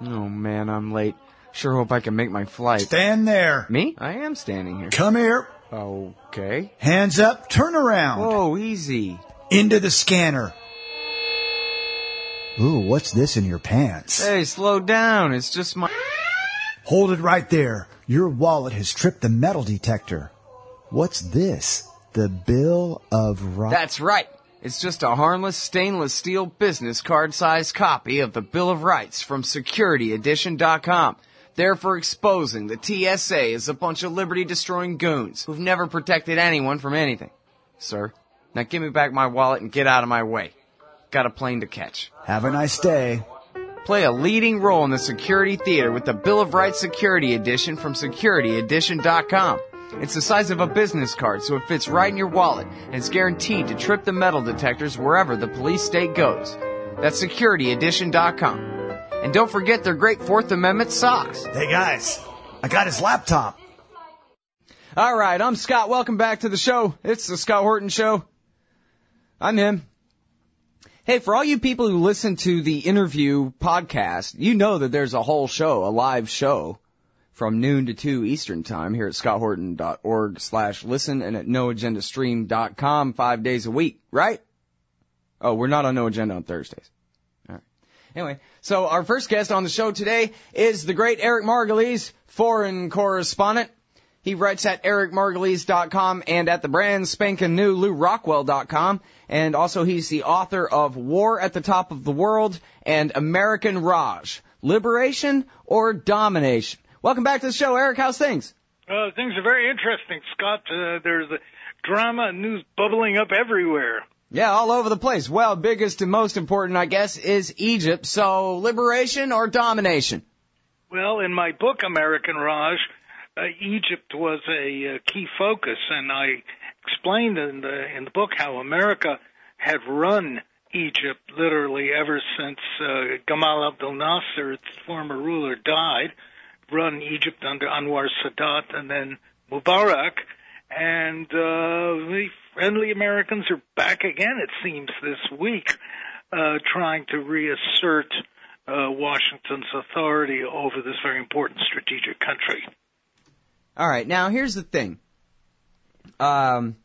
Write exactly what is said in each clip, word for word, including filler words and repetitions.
Oh, man, I'm late. Sure hope I can make my flight. Stand there. Me? I am standing here. Come here. Okay. Hands up, turn around. Whoa, easy. Into the scanner. Ooh, what's this in your pants? Hey, slow down. It's just my... Hold it right there. Your wallet has tripped the metal detector. What's this? The Bill of Rights? That's right. It's just a harmless stainless steel business card-sized copy of the Bill of Rights from security edition dot com. There for exposing the T S A as a bunch of liberty-destroying goons who've never protected anyone from anything. Sir, now give me back my wallet and get out of my way. Got a plane to catch. Have a nice day. Play a leading role in the security theater with the Bill of Rights Security Edition from security edition dot com. It's the size of a business card, so it fits right in your wallet, and it's guaranteed to trip the metal detectors wherever the police state goes. That's security edition dot com. And don't forget their great Fourth Amendment socks. Hey, guys, I got his laptop. All right, I'm Scott. Welcome back to the show. It's the Scott Horton Show. I'm him. Hey, for all you people who listen to the interview podcast, you know that there's a whole show, a live show, from noon to two Eastern time here at scott horton dot org slash listen and at no agenda stream dot com five days a week, right? Oh, we're not on No Agenda on Thursdays. All right. Anyway, so our first guest on the show today is the great Eric Margolis, foreign correspondent. He writes at eric margolis dot com and at the brand spanking new lou rockwell dot com. And also he's the author of War at the Top of the World and American Raj, Liberation or Domination. Welcome back to the show, Eric. How's things? Uh, things are very interesting, Scott. Uh, there's a drama and news bubbling up everywhere. Yeah, all over the place. Well, biggest and most important, I guess, is Egypt. So, liberation or domination? Well, in my book, American Raj, uh, Egypt was a uh, key focus, and I explained in the in the book how America had run Egypt literally ever since uh, Gamal Abdel Nasser, its former ruler, died, run Egypt under Anwar Sadat and then Mubarak, and uh, the friendly Americans are back again, it seems, this week, uh, trying to reassert uh, Washington's authority over this very important strategic country. All right, now here's the thing. Um,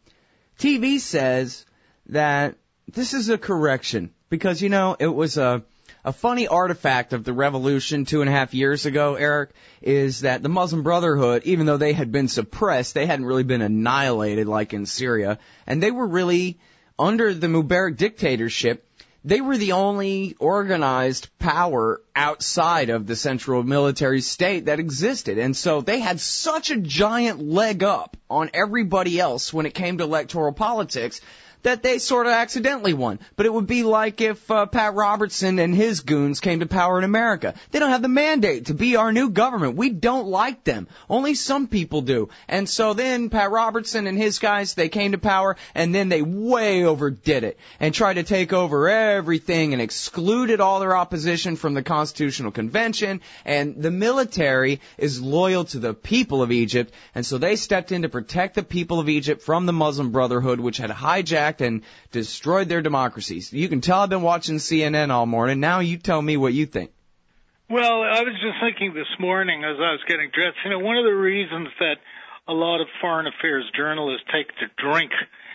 T V says that this is a correction because, you know, it was a, a funny artifact of the revolution two and a half years ago, Eric, is that the Muslim Brotherhood, even though they had been suppressed, they hadn't really been annihilated like in Syria, and they were really, under the Mubarak dictatorship, they were the only organized power outside of the central military state that existed. And so they had such a giant leg up on everybody else when it came to electoral politics that they sort of accidentally won. But it would be like if uh, Pat Robertson and his goons came to power in America. They don't have the mandate to be our new government. We don't like them. Only some people do. And so then Pat Robertson and his guys, they came to power, and then they way overdid it and tried to take over everything and excluded all their opposition from the Constitutional Convention. And the military is loyal to the people of Egypt, and so they stepped in to protect the people of Egypt from the Muslim Brotherhood, which had hijacked and destroyed their democracies. You can tell I've been watching C N N all morning. Now you tell me what you think. Well, I was just thinking this morning as I was getting dressed, you know, one of the reasons that a lot of foreign affairs journalists take to drink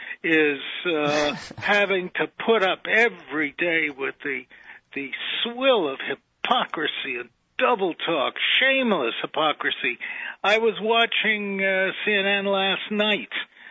is uh, having to put up every day with the the swill of hypocrisy and double talk, shameless hypocrisy. I was watching uh, C N N last night.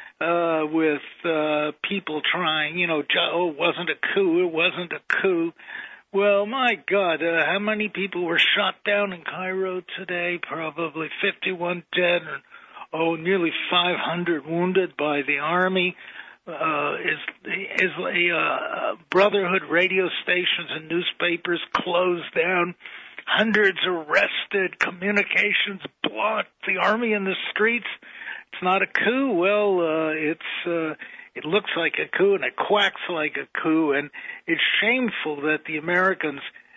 Uh, with uh, people trying, you know, oh, it wasn't a coup, it wasn't a coup. Well, my God, uh, how many people were shot down in Cairo today? Probably fifty-one dead, and, oh, nearly five hundred wounded by the army. Uh, is is a uh, Brotherhood radio stations and newspapers closed down? Hundreds arrested, communications blocked, the army in the streets. It's not a coup. Well, uh, it's uh, it looks like a coup and it quacks like a coup, and it's shameful that the Americans,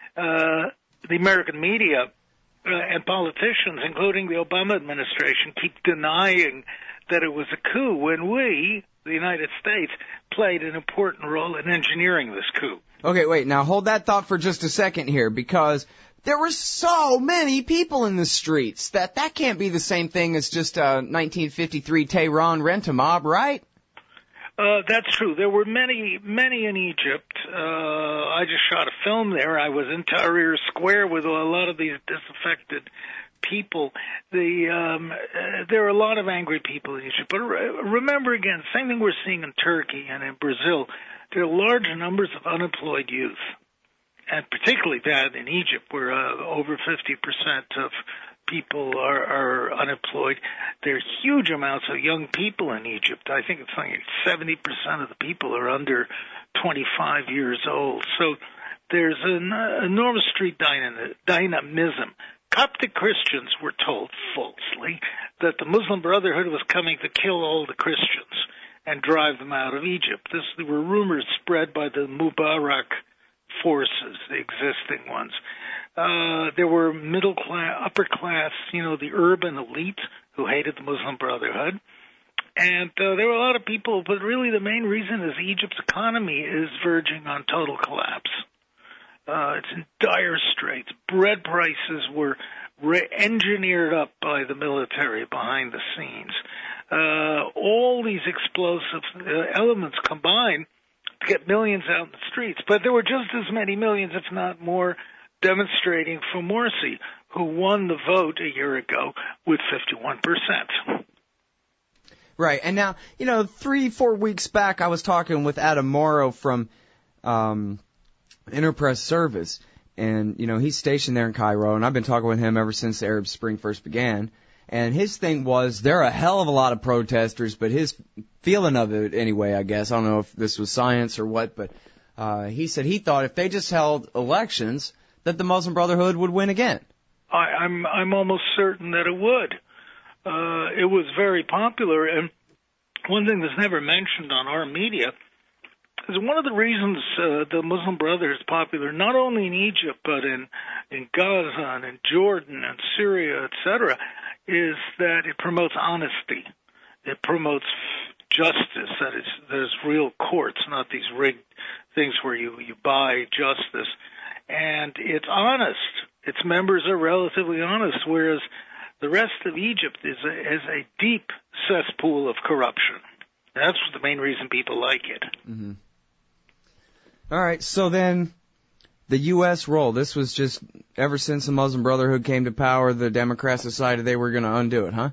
uh, the American media uh, and politicians, including the Obama administration, keep denying that it was a coup when we, the United States, played an important role in engineering this coup. Okay, wait, now hold that thought for just a second here, because there were so many people in the streets that that can't be the same thing as just a nineteen fifty-three Tehran rent-a-mob, right? Uh, that's true. There were many, many in Egypt. Uh, I just shot a film there. I was in Tahrir Square with a lot of these disaffected people. The um, uh, there are a lot of angry people in Egypt. But re- remember, again, same thing we're seeing in Turkey and in Brazil. There are large numbers of unemployed youth, and particularly bad in Egypt, where uh, over fifty percent of people are, are unemployed. There are huge amounts of young people in Egypt. I think it's like seventy percent of the people are under twenty-five years old. So there's an uh, enormous street dynam- dynamism. Coptic Christians were told falsely that the Muslim Brotherhood was coming to kill all the Christians and drive them out of Egypt. This, there were rumors spread by the Mubarak forces, the existing ones. Uh, there were middle class, upper class, you know, the urban elite who hated the Muslim Brotherhood. And uh, there were a lot of people, but really the main reason is Egypt's economy is verging on total collapse. Uh, it's in dire straits. Bread prices were re- engineered up by the military behind the scenes. Uh, all these explosive uh, elements combined to get millions out in the streets. But there were just as many millions, if not more, demonstrating for Morsi, who won the vote a year ago with fifty-one percent. Right. And now, you know, three, four weeks back, I was talking with Adam Morrow from um, Interpress Service. And, you know, he's stationed there in Cairo, and I've been talking with him ever since the Arab Spring first began. And his thing was, there are a hell of a lot of protesters, but his feeling of it anyway, I guess, I don't know if this was science or what, but uh, he said he thought if they just held elections, that the Muslim Brotherhood would win again. I, I'm I'm almost certain that it would. Uh, it was very popular, and one thing that's never mentioned on our media is one of the reasons uh, the Muslim Brotherhood is popular, not only in Egypt, but in, in Gaza and in Jordan and Syria, et cetera, is that it promotes honesty. It promotes justice, that is, there's real courts, not these rigged things where you, you buy justice. And it's honest. Its members are relatively honest, whereas the rest of Egypt is a, is a deep cesspool of corruption. That's the main reason people like it. Mm-hmm. All right, so then the U S role, this was just ever since the Muslim Brotherhood came to power, the Democrats decided they were going to undo it, huh?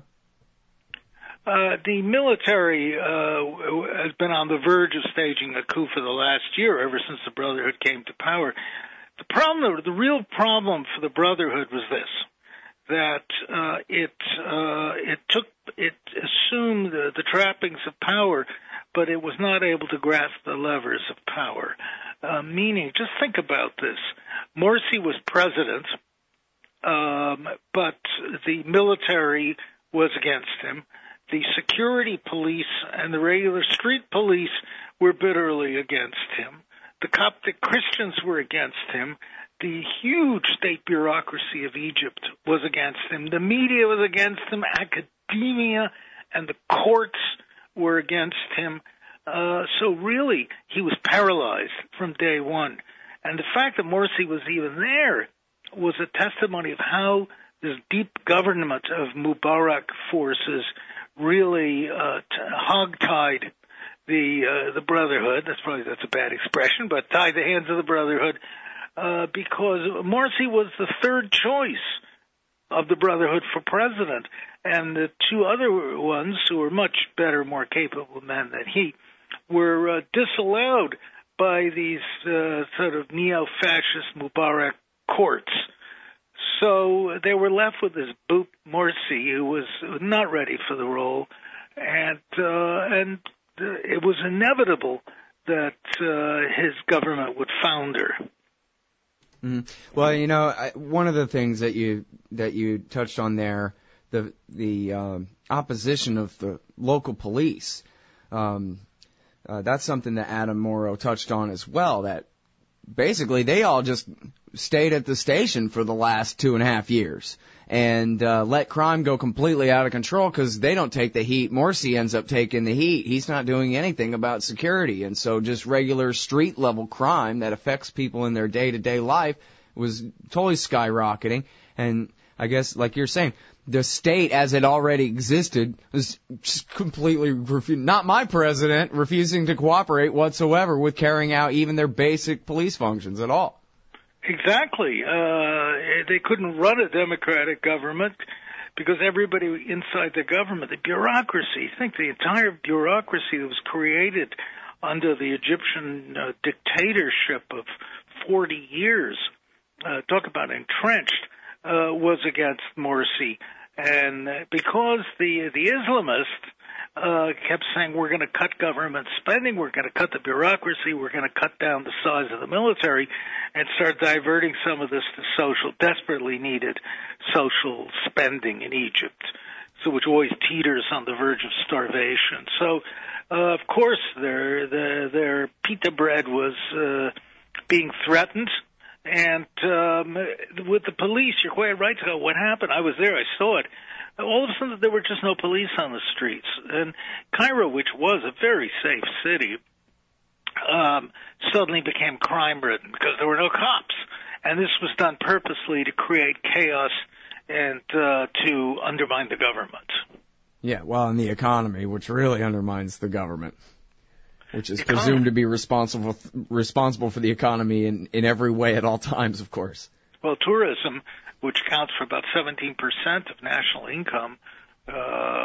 Uh, the military uh, has been on the verge of staging a coup for the last year, ever since the Brotherhood came to power. The problem, the real problem for the Brotherhood was this, that uh, it uh, it took, it assumed the, the trappings of power, but it was not able to grasp the levers of power. Uh, meaning, just think about this. Morsi was president, um, but the military was against him. The security police and the regular street police were bitterly against him. The Coptic Christians were against him. The huge state bureaucracy of Egypt was against him. The media was against him. Academia and the courts were against him. Uh, so really, he was paralyzed from day one. And the fact that Morsi was even there was a testimony of how this deep government of Mubarak forces really uh, t- hogtied the uh, the Brotherhood. That's probably that's a bad expression, but tied the hands of the Brotherhood uh, because Morsi was the third choice of the Brotherhood for president, and the two other ones, who were much better, more capable men than he, were uh, disallowed by these uh, sort of neo-fascist Mubarak courts. So they were left with this Boop Morsi, who was not ready for the role, and uh, and uh, it was inevitable that uh, his government would founder. Mm. Well, you know, I, one of the things that you that you touched on there, the the um, opposition of the local police. Um, Uh, that's something that Adam Morrow touched on as well, that basically they all just stayed at the station for the last two and a half years and uh, let crime go completely out of control because they don't take the heat. Morsi ends up taking the heat. He's not doing anything about security. And so just regular street-level crime that affects people in their day-to-day life was totally skyrocketing. And I guess, like you're saying, the state, as it already existed, was just completely refu- not my president refusing to cooperate whatsoever with carrying out even their basic police functions at all. Exactly. Uh, they couldn't run a democratic government because everybody inside the government, the bureaucracy, think the entire bureaucracy that was created under the Egyptian uh, dictatorship of forty years, uh, talk about entrenched, uh, was against Morsi. And because the the Islamists uh, kept saying, we're going to cut government spending, we're going to cut the bureaucracy, we're going to cut down the size of the military, and start diverting some of this to social, desperately needed social spending in Egypt, so which always teeters on the verge of starvation. So, uh, of course, their their, their pita bread was uh, being threatened. And um, with the police, you're quite right to go, what happened? I was there, I saw it. All of a sudden, there were just no police on the streets. And Cairo, which was a very safe city, um, suddenly became crime-ridden because there were no cops. And this was done purposely to create chaos and uh, to undermine the government. Yeah, well, and the economy, which really undermines the government, which is presumed to be responsible responsible for the economy in, in every way at all times, of course. Well, tourism, which counts for about seventeen percent of national income, uh,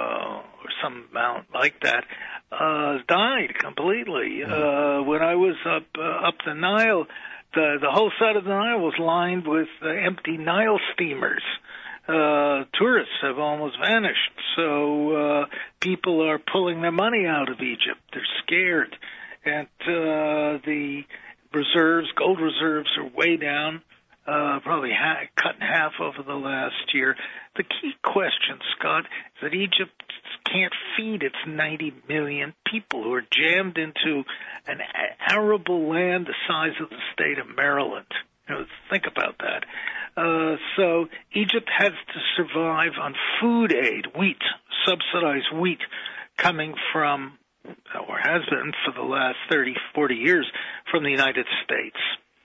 or some amount like that, uh, died completely. Mm-hmm. Uh, when I was up uh, up the Nile, the the whole side of the Nile was lined with uh, empty Nile steamers. Uh, tourists have almost vanished, so uh, people are pulling their money out of Egypt. They're scared, and uh, the reserves, gold reserves, are way down, uh, probably ha- cut in half over the last year. The key question, Scott, is that Egypt can't feed its ninety million people who are jammed into an arable land the size of the state of Maryland. You know, think about that. Uh, so Egypt has to survive on food aid, wheat, subsidized wheat, coming from, or has been for the last thirty, forty years, from the United States.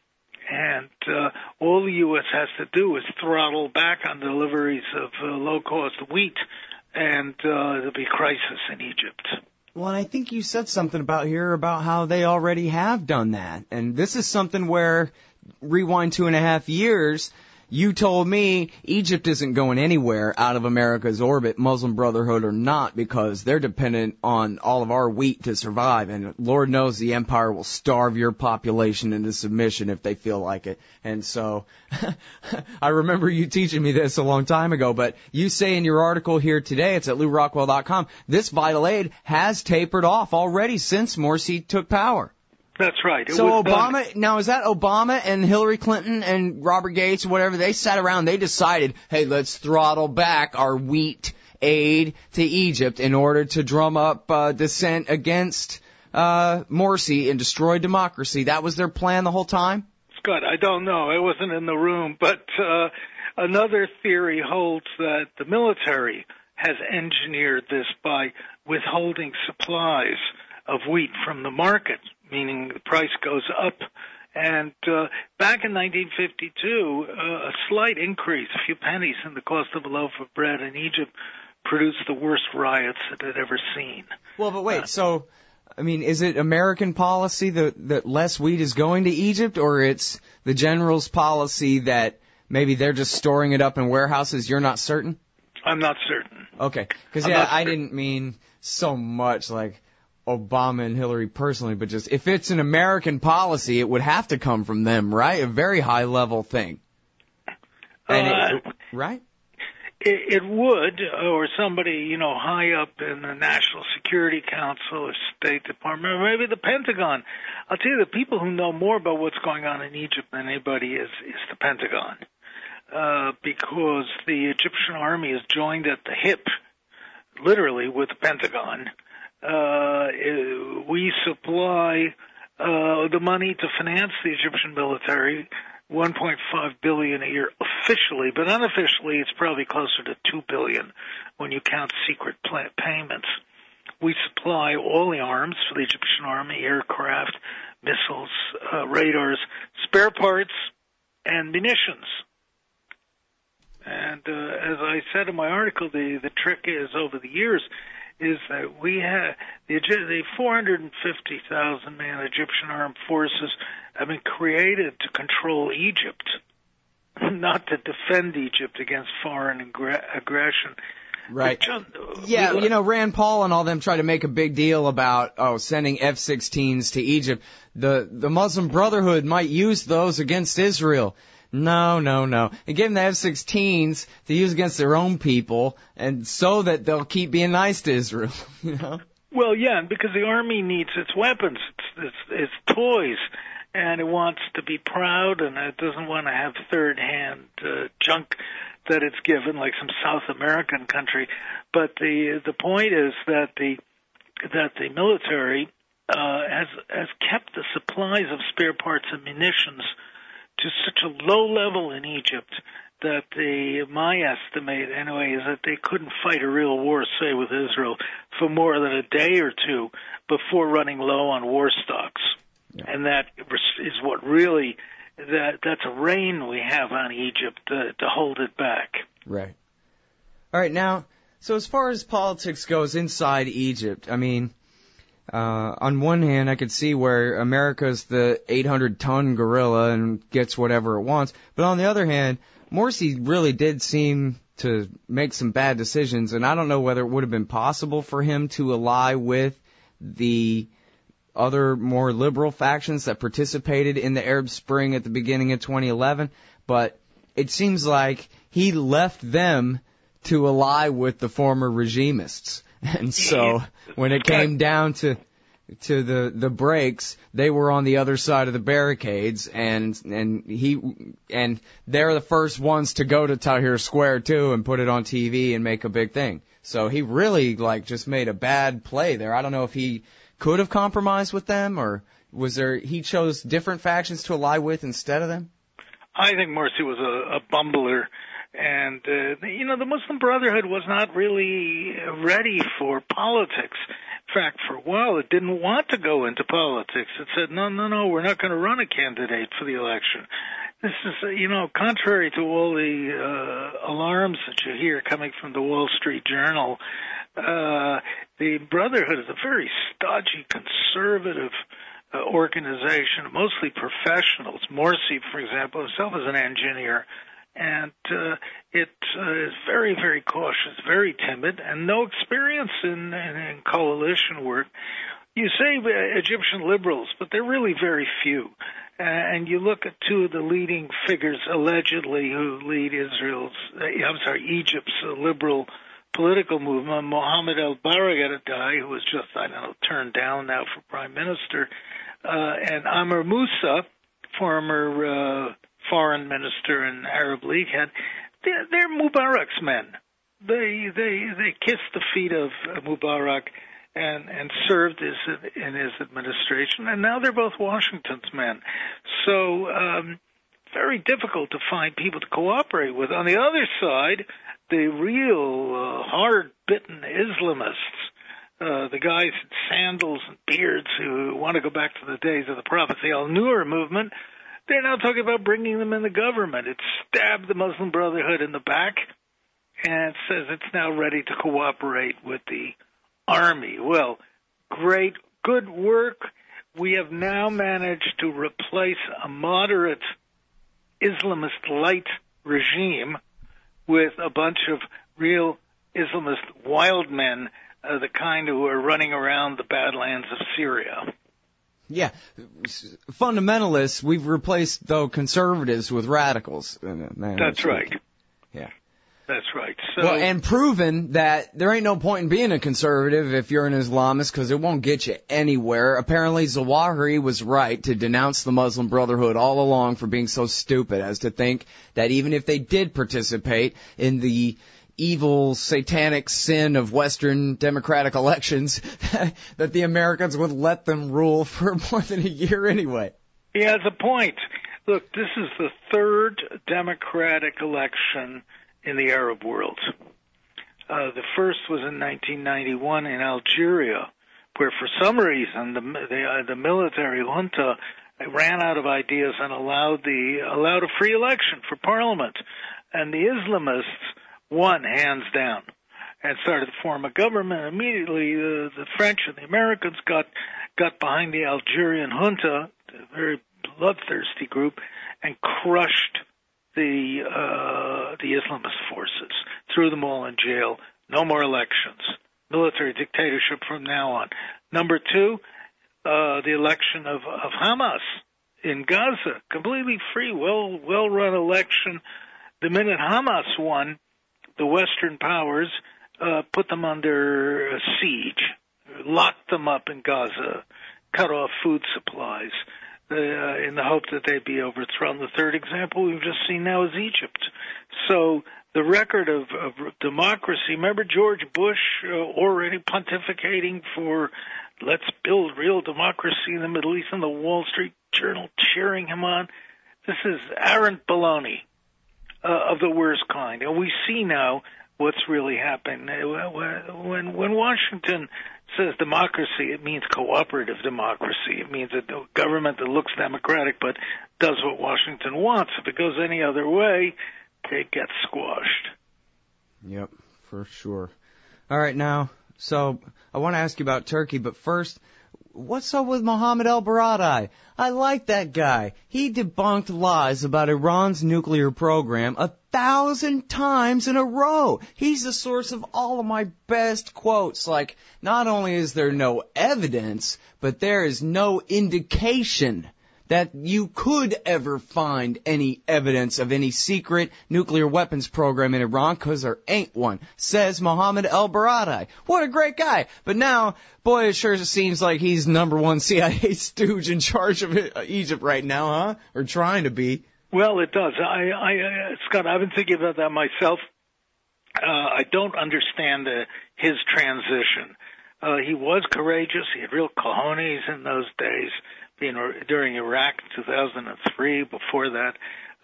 And uh, all the U S has to do is throttle back on deliveries of uh, low-cost wheat, and uh, there'll be crisis in Egypt. Well, I think you said something about here about how they already have done that. And this is something where, rewind two and a half years, you told me Egypt isn't going anywhere out of America's orbit, Muslim Brotherhood or not, because they're dependent on all of our wheat to survive. And Lord knows the empire will starve your population into submission if they feel like it. And so I remember you teaching me this a long time ago, but you say in your article here today, it's at lou rockwell dot com, this vital aid has tapered off already since Morsi took power. That's right. It so was Obama, done. Now is that Obama and Hillary Clinton and Robert Gates or whatever, they sat around, they decided, hey, let's throttle back our wheat aid to Egypt in order to drum up uh, dissent against uh, Morsi and destroy democracy. That was their plan the whole time? Scott, I don't know. I wasn't in the room. But uh, another theory holds that the military has engineered this by withholding supplies of wheat from the market, meaning the price goes up. And uh, back in nineteen fifty-two, uh, a slight increase, a few pennies in the cost of a loaf of bread in Egypt produced the worst riots it had ever seen. Well, but wait, uh, so, I mean, is it American policy that, that less wheat is going to Egypt, or it's the general's policy that maybe they're just storing it up in warehouses? You're not certain? I'm not certain. Okay, because, yeah, I didn't mean so much like Obama and Hillary personally, but just if it's an American policy, it would have to come from them, right? A very high-level thing. And uh, it, right? It, it would, or somebody, you know, high up in the National Security Council or State Department, or maybe the Pentagon. I'll tell you, the people who know more about what's going on in Egypt than anybody is, is the Pentagon, uh, because the Egyptian army is joined at the hip, literally, with the Pentagon. Uh, we supply uh, the money to finance the Egyptian military, one point five billion dollars a year officially, but unofficially it's probably closer to two billion dollars when you count secret payments. We supply all the arms for the Egyptian army, aircraft, missiles, uh, radars, spare parts, and munitions. And uh, as I said in my article, the, the trick is over the years is that we have the, the four hundred fifty thousand man Egyptian armed forces have been created to control Egypt, not to defend Egypt against foreign aggr- aggression. Right. Just, yeah, we, you know, Rand Paul and all them try to make a big deal about, oh, sending F sixteens to Egypt. The, the Muslim Brotherhood might use those against Israel. No, no, no. And give them the F sixteens to use against their own people, and so that they'll keep being nice to Israel, you know? Well, yeah, because the army needs its weapons, its, its, its toys, and it wants to be proud, and it doesn't want to have third-hand uh, junk that it's given, like some South American country. But the the point is that the that the military uh, has has kept the supplies of spare parts and munitions to such a low level in Egypt that the, my estimate anyway is that they couldn't fight a real war, say, with Israel for more than a day or two before running low on war stocks. Yeah. And that is what really, that that's a rein we have on Egypt to, to hold it back. Right. All right, now, so as far as politics goes inside Egypt, I mean, Uh, on one hand, I could see where America's the eight hundred ton gorilla and gets whatever it wants. But on the other hand, Morsi really did seem to make some bad decisions, and I don't know whether it would have been possible for him to ally with the other more liberal factions that participated in the Arab Spring at the beginning of twenty eleven. But it seems like he left them to ally with the former regimists. And so when it came down to to the the breaks, they were on the other side of the barricades, and and he and they're the first ones to go to Tahrir Square too and put it on T V and make a big thing. So he really like just made a bad play there. I don't know if he could have compromised with them, or was there he chose different factions to ally with instead of them? I think Morsi was a, a bumbler. And, uh, you know, the Muslim Brotherhood was not really ready for politics. In fact, for a while, it didn't want to go into politics. It said, no, no, no, we're not going to run a candidate for the election. This is, uh, you know, contrary to all the uh, alarms that you hear coming from the Wall Street Journal, uh, the Brotherhood is a very stodgy, conservative uh, organization, mostly professionals. Morsi, for example, himself is an engineer. And uh, it uh, is very, very cautious, very timid, and no experience in, in, in coalition work. You say uh, Egyptian liberals, but they're really very few. Uh, and you look at two of the leading figures, allegedly, who lead Israel's, uh, I'm sorry, Egypt's uh, liberal political movement, Mohammed el-Baradei, who was just, I don't know, turned down now for prime minister, uh, and Amr Moussa, former uh, foreign minister and Arab League head, they're, they're Mubarak's men. They they they kissed the feet of Mubarak and and served his, in his administration, and now they're both Washington's men. So um, very difficult to find people to cooperate with. On the other side, the real uh, hard-bitten Islamists, uh, the guys in sandals and beards who want to go back to the days of the Prophet, the Al-Nur movement, they're now talking about bringing them in the government. It stabbed the Muslim Brotherhood in the back, and it says it's now ready to cooperate with the army. Well, great, good work. We have now managed to replace a moderate Islamist light regime with a bunch of real Islamist wild men, uh, the kind who are running around the badlands of Syria. Yeah, fundamentalists, we've replaced, though, conservatives with radicals. That's right. Yeah. That's right. So, well, and proven that there ain't no point in being a conservative if you're an Islamist, because it won't get you anywhere. Apparently, Zawahiri was right to denounce the Muslim Brotherhood all along for being so stupid as to think that even if they did participate in the evil, satanic sin of Western democratic elections, that the Americans would let them rule for more than a year anyway. He has a point. Look, this is the third democratic election in the Arab world. Uh, the first was in nineteen ninety-one in Algeria, where for some reason the the, uh, the military junta They ran out of ideas and allowed the allowed a free election for parliament. And the Islamists won hands down and started to form a government. Immediately, uh, the French and the Americans got got behind the Algerian junta, a very bloodthirsty group, and crushed the uh, the Islamist forces, threw them all in jail. No more elections. Military dictatorship from now on. Number two, uh, the election of, of Hamas in Gaza, completely free, well well run election. The minute Hamas won, the Western powers uh, put them under siege, locked them up in Gaza, cut off food supplies uh, in the hope that they'd be overthrown. The third example we've just seen now is Egypt. So the record of, of democracy, remember George Bush uh, already pontificating for let's build real democracy in the Middle East, and the Wall Street Journal cheering him on? This is arrant baloney uh, of the worst kind. And we see now what's really happening. When, when Washington says democracy, it means cooperative democracy. It means a government that looks democratic but does what Washington wants. If it goes any other way, it gets squashed. Yep, for sure. All right, now, so I want to ask you about Turkey, but first, what's up with Mohammed el-Baradei? I like that guy. He debunked lies about Iran's nuclear program a thousand times in a row. He's the source of all of my best quotes. Like, not only is there no evidence, but there is no indication that you could ever find any evidence of any secret nuclear weapons program in Iran, because there ain't one, says Mohammed el-Baradei. What a great guy. But now, boy, it sure seems like he's number one C I A stooge in charge of Egypt right now, huh? Or trying to be. Well, it does. I, I, uh, Scott, I've been thinking about that myself. Uh, I don't understand uh, his transition. Uh, he was courageous. He had real cojones in those days. Being during Iraq in two thousand three, before that,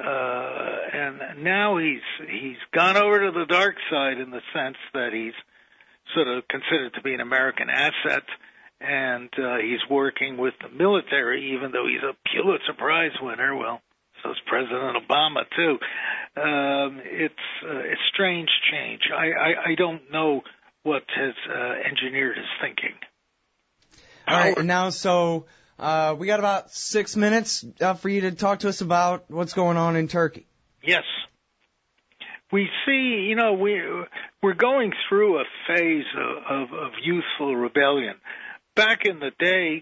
uh, and now he's he's gone over to the dark side in the sense that he's sort of considered to be an American asset, and uh, he's working with the military, even though he's a Pulitzer Prize winner. Well, so is President Obama too. Um, it's uh, it's strange change. I, I I don't know what has uh, engineered his thinking. All right, and now so. Uh, we got about six minutes uh, for you to talk to us about what's going on in Turkey. Yes. We see, you know, we, we're going through a phase of, of, of youthful rebellion. Back in the day,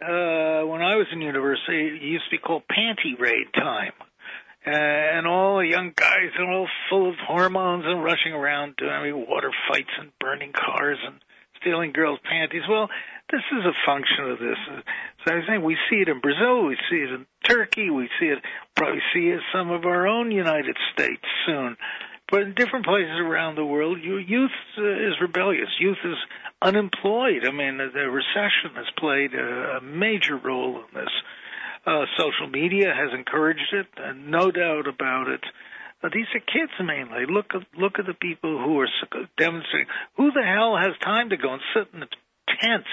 uh, when I was in university, it used to be called panty raid time. Uh, and all the young guys are all full of hormones and rushing around doing water fights and burning cars and stealing girls' panties. Well, this is a function of this. So I was saying we see it in Brazil, we see it in Turkey, we see it, probably see it in some of our own United States soon. But in different places around the world, youth is rebellious. Youth is unemployed. I mean, the recession has played a major role in this. Uh, social media has encouraged it, and no doubt about it. Uh, these are kids mainly. Look at look at the people who are demonstrating. Who the hell has time to go and sit in a tent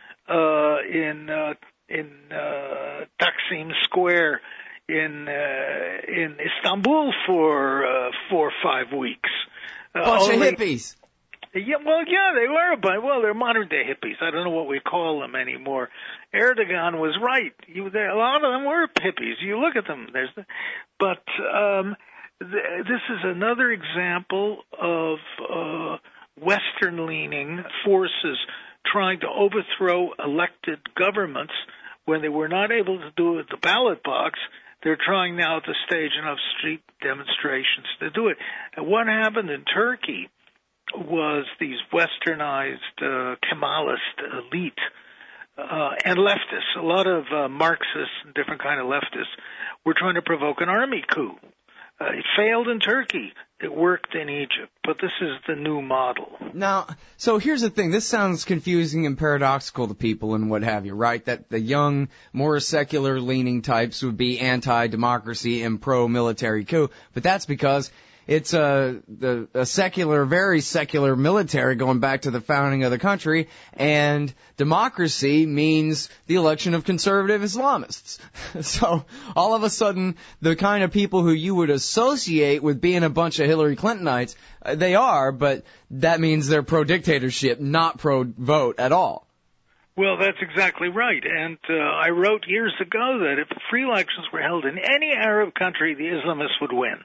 uh, in uh, in uh, Taksim Square in uh, in Istanbul for uh, four or five weeks? Uh, Bunch only, of hippies. Yeah, well, yeah, they were, but well, they're modern day hippies. I don't know what we call them anymore. Erdogan was right. You, they, a lot of them were hippies. You look at them. There's, but um, th- this is another example of uh, Western-leaning forces trying to overthrow elected governments when they were not able to do it at the ballot box. They're trying now to stage enough street demonstrations to do it. And what happened in Turkey was these westernized uh, Kemalist elite uh, and leftists, a lot of uh, Marxists and different kind of leftists, were trying to provoke an army coup. Uh, it failed in Turkey. It worked in Egypt. But this is the new model. Now, so here's the thing. This sounds confusing and paradoxical to people and what have you, right? That the young, more secular-leaning types would be anti-democracy and pro-military coup. But that's because it's a, the, a secular, very secular military going back to the founding of the country, and democracy means the election of conservative Islamists. So all of a sudden, the kind of people who you would associate with being a bunch of Hillary Clintonites, uh, they are, but that means they're pro-dictatorship, not pro-vote at all. Well, that's exactly right. And uh, I wrote years ago that if free elections were held in any Arab country, the Islamists would win.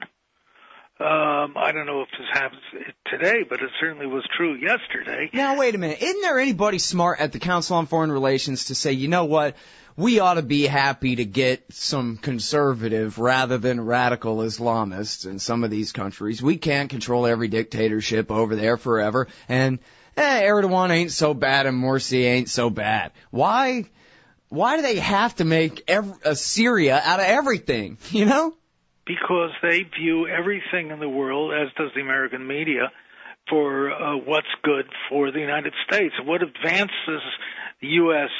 Um, I don't know if this happens today, but it certainly was true yesterday. Now, wait a minute. Isn't there anybody smart at the Council on Foreign Relations to say, you know what, we ought to be happy to get some conservative rather than radical Islamists in some of these countries. We can't control every dictatorship over there forever, and eh, Erdogan ain't so bad and Morsi ain't so bad. Why, why do they have to make every, uh, Syria out of everything, you know? Because they view everything in the world, as does the American media, for uh, what's good for the United States. What advances the U S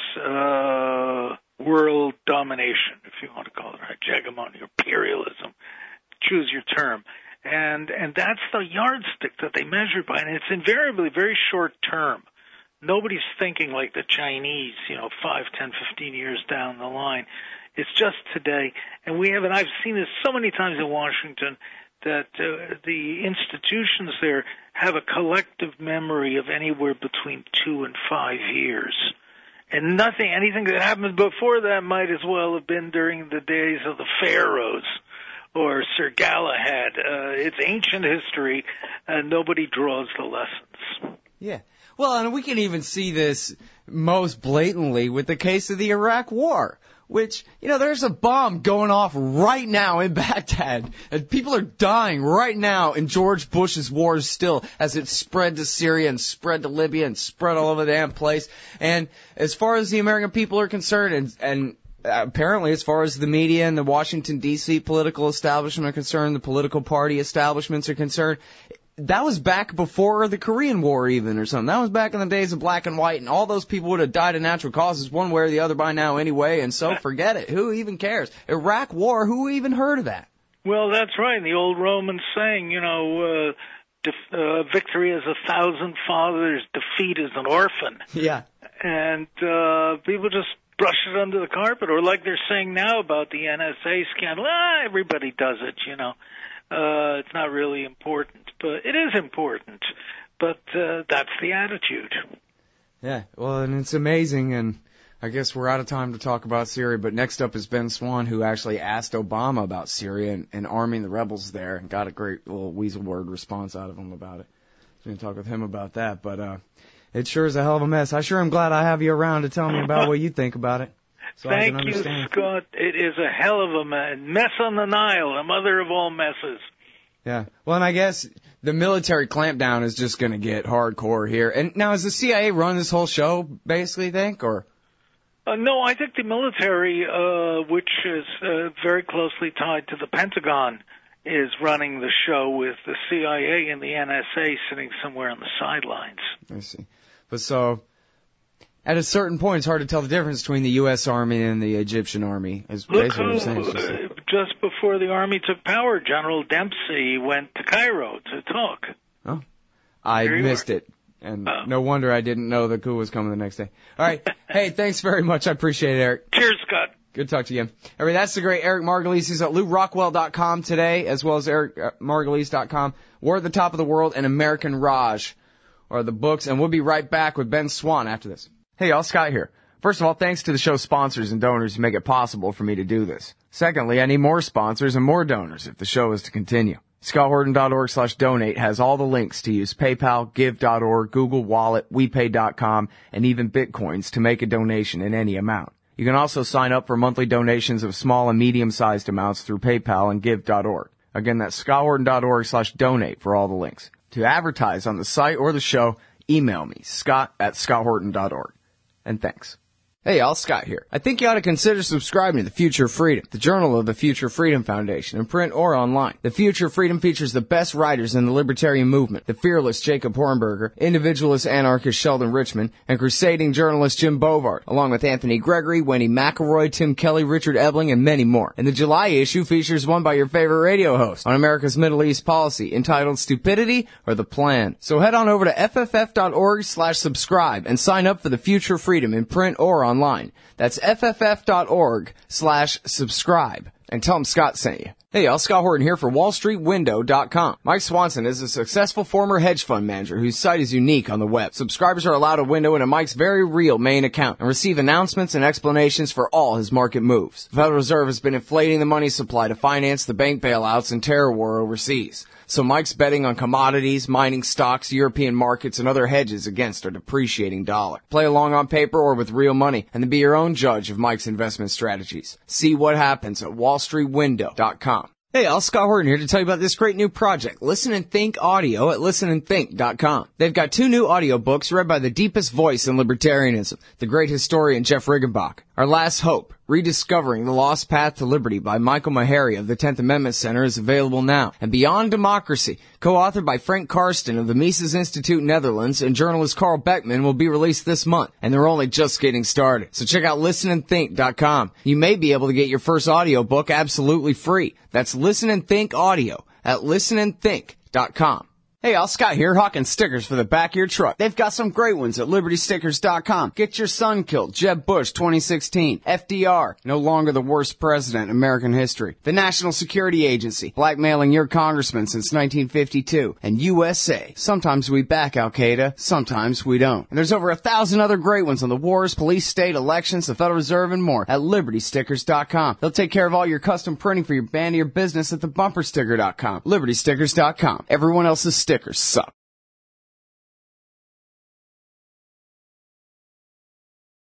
uh, world domination, if you want to call it, right? Hegemony, imperialism, choose your term. And and that's the yardstick that they measure by, and it's invariably very short term. Nobody's thinking like the Chinese, you know, five, ten, fifteen years down the line. It's just today. And we have, and I've seen this so many times in Washington, that uh, the institutions there have a collective memory of anywhere between two and five years. And nothing, anything that happened before that might as well have been during the days of the pharaohs or Sir Galahad. Uh, it's ancient history, and nobody draws the lessons. Yeah. Well, and we can even see this most blatantly with the case of the Iraq War, which, you know, there's a bomb going off right now in Baghdad, and people are dying right now in George Bush's wars still as it spread to Syria and spread to Libya and spread all over the damn place. And as far as the American people are concerned, and, and apparently as far as the media and the Washington, D C political establishment are concerned, the political party establishments are concerned, that was back before the Korean War even or something. That was back in the days of black and white, and all those people would have died of natural causes one way or the other by now anyway, and so forget it. Who even cares? Iraq War, who even heard of that? Well, that's right. The old Roman saying, you know, uh, def- uh, victory is a thousand fathers, defeat is an orphan. Yeah. And uh, people just brush it under the carpet, or like they're saying now about the N S A scandal, ah, everybody does it, you know. Uh, it's not really important, but it is important. But uh, that's the attitude. Yeah, well, and it's amazing, and I guess we're out of time to talk about Syria, but next up is Ben Swann, who actually asked Obama about Syria and, and arming the rebels there, and got a great little weasel word response out of him about it. So we can talk with him about that, but uh, it sure is a hell of a mess. I sure am glad I have you around to tell me about what you think about it. So Thank you, Scott. It is a hell of a mess on the Nile, the mother of all messes. Yeah. Well, and I guess the military clampdown is just going to get hardcore here. And now, is the C I A run this whole show, basically, think, or? Uh, no, I think the military, uh, which is uh, very closely tied to the Pentagon, is running the show with the C I A and the N S A sitting somewhere on the sidelines. I see. But so, at a certain point, it's hard to tell the difference between the U S Army and the Egyptian Army. Is Look basically who, what I'm saying. Just, uh, just before the Army took power, General Dempsey went to Cairo to talk. Oh, I missed it. And uh, no wonder I didn't know the coup was coming the next day. All right. Hey, thanks very much. I appreciate it, Eric. Cheers, Scott. Good to talk to you again. All right, that's the great Eric Margolis. He's at Lew Rockwell dot com today, as well as Eric Margolis dot com. War at the Top of the World and American Raj are the books, and we'll be right back with Ben Swann after this. Hey, y'all, Scott here. First of all, thanks to the show's sponsors and donors who make it possible for me to do this. Secondly, I need more sponsors and more donors if the show is to continue. Scott Horton dot org slash donate has all the links to use PayPal, Give dot org, Google Wallet, We Pay dot com, and even Bitcoins to make a donation in any amount. You can also sign up for monthly donations of small and medium-sized amounts through PayPal and Give dot org. Again, that's Scott Horton dot org slash donate for all the links. To advertise on the site or the show, email me, Scott at Scott Horton dot org. And thanks. Hey, y'all, Scott here. I think you ought to consider subscribing to The Future of Freedom, the journal of the Future Freedom Foundation, in print or online. The Future of Freedom features the best writers in the libertarian movement, the fearless Jacob Hornberger, individualist anarchist Sheldon Richman, and crusading journalist Jim Bovard, along with Anthony Gregory, Wendy McElroy, Tim Kelly, Richard Ebling, and many more. And the July issue features one by your favorite radio host on America's Middle East policy, entitled Stupidity or the Plan. So head on over to F F F dot org slash subscribe and sign up for The Future of Freedom in print or online. Online. That's F F F dot org slash subscribe. And tell them Scott sent you. Hey, y'all, Scott Horton here for Wall Street Window dot com. Mike Swanson is a successful former hedge fund manager whose site is unique on the web. Subscribers are allowed a window into Mike's very real main account and receive announcements and explanations for all his market moves. The Federal Reserve has been inflating the money supply to finance the bank bailouts and terror war overseas. So Mike's betting on commodities, mining stocks, European markets, and other hedges against a depreciating dollar. Play along on paper or with real money, and then be your own judge of Mike's investment strategies. See what happens at Wall Street Window dot com. Hey, all, Scott Horton here to tell you about this great new project, Listen and Think Audio at Listen and Think dot com. They've got two new audio books read by the deepest voice in libertarianism, the great historian Jeff Riggenbach. Our Last Hope, Rediscovering the Lost Path to Liberty by Michael Maharrey of the tenth Amendment Center is available now. And Beyond Democracy, co-authored by Frank Karsten of the Mises Institute Netherlands and journalist Carl Beckman, will be released this month. And they're only just getting started. So check out Listen and Think dot com. You may be able to get your first audiobook absolutely free. That's Listen and Think Audio at Listen and Think dot com. Hey, all, Scott here, hawking stickers for the back of your truck. They've got some great ones at Liberty Stickers dot com. Get your son killed, Jeb Bush twenty sixteen. F D R, no longer the worst president in American history. The National Security Agency, blackmailing your congressman since nineteen fifty-two. And U S A, sometimes we back Al-Qaeda, sometimes we don't. And there's over a thousand other great ones on the wars, police, state, elections, the Federal Reserve, and more at Liberty Stickers dot com. They'll take care of all your custom printing for your band or your business at the Bumper Sticker dot com. Liberty Stickers dot com. Everyone else's stickers suck.